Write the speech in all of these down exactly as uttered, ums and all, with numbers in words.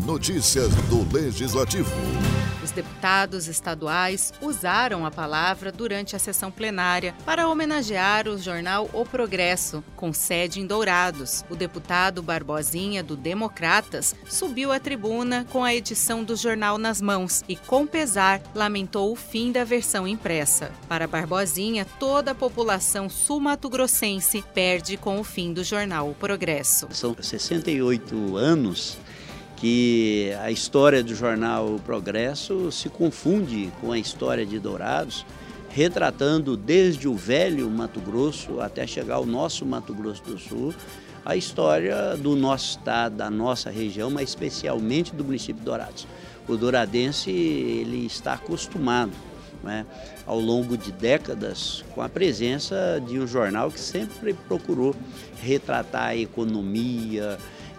Notícias do Legislativo. Os deputados estaduais usaram a palavra durante a sessão plenária para homenagear o jornal O Progresso, com sede em Dourados. O deputado Barbosinha, do Democratas, subiu à tribuna com a edição do jornal nas mãos e, com pesar, lamentou o fim da versão impressa. Para Barbosinha, toda a população sul-mato-grossense perde com o fim do jornal O Progresso. São sessenta e oito anos que a história do jornal O Progresso se confunde com a história de Dourados, retratando desde o velho Mato Grosso até chegar ao nosso Mato Grosso do Sul, a história do nosso estado, da nossa região, mas especialmente do município de Dourados. O douradense ele está acostumado, né, ao longo de décadas com a presença de um jornal que sempre procurou retratar a economia,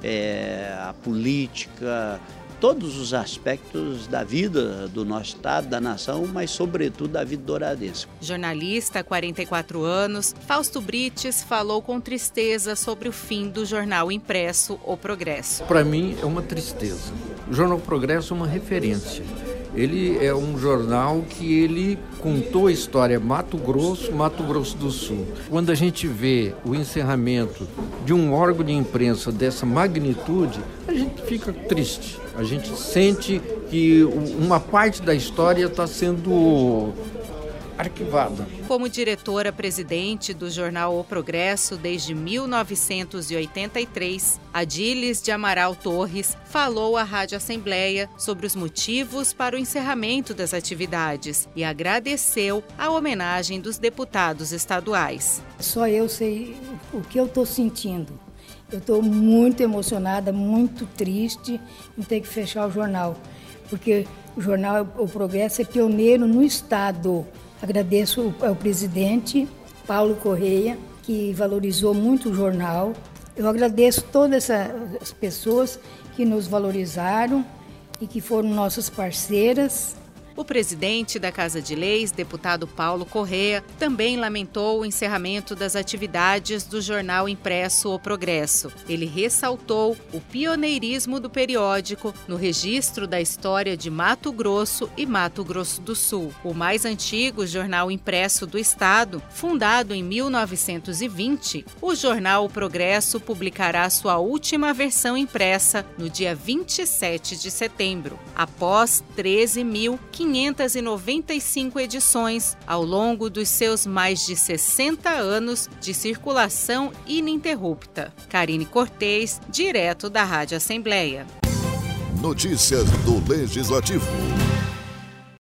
É, a política, todos os aspectos da vida do nosso estado, da nação, mas sobretudo da vida douradense. Jornalista há quarenta e quatro anos, Fausto Brites falou com tristeza sobre o fim do jornal impresso O Progresso. Para mim é uma tristeza. O jornal Progresso é uma referência. Ele é um jornal que ele contou a história Mato Grosso, Mato Grosso do Sul. Quando a gente vê o encerramento de um órgão de imprensa dessa magnitude, a gente fica triste. A gente sente que uma parte da história está sendo arquivada. Como diretora-presidente do jornal O Progresso desde mil novecentos e oitenta e três, Adílis de Amaral Torres falou à Rádio Assembleia sobre os motivos para o encerramento das atividades e agradeceu a homenagem dos deputados estaduais. Só eu sei o que eu estou sentindo. Eu estou muito emocionada, muito triste em ter que fechar o jornal, porque o jornal O Progresso é pioneiro no estado. Agradeço ao presidente Paulo Correia, que valorizou muito o jornal. Eu agradeço todas as pessoas que nos valorizaram e que foram nossas parceiras. O presidente da Casa de Leis, deputado Paulo Correia, também lamentou o encerramento das atividades do jornal impresso O Progresso. Ele ressaltou o pioneirismo do periódico no registro da história de Mato Grosso e Mato Grosso do Sul. O mais antigo jornal impresso do estado, fundado em mil novecentos e vinte, o jornal O Progresso publicará sua última versão impressa no dia vinte e sete de setembro, após treze mil quinhentas e noventa e cinco edições ao longo dos seus mais de sessenta anos de circulação ininterrupta. Karine Cortez, direto da Rádio Assembleia. Notícias do Legislativo.